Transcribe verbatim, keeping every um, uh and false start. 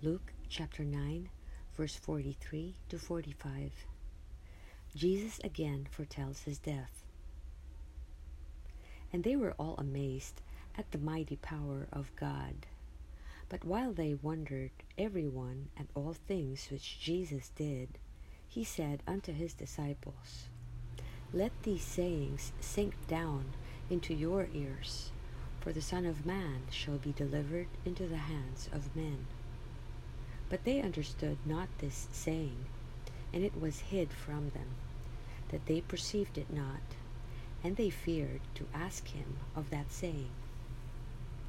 Luke chapter nine, verse forty-three to forty-five. Jesus again foretells his death. And they were all amazed at the mighty power of God. But while they wondered every one at all things which Jesus did, he said unto his disciples, Let these sayings sink down into your ears, for the Son of Man shall be delivered into the hands of men. But they understood not this saying, and it was hid from them, that they perceived it not, and they feared to ask him of that saying.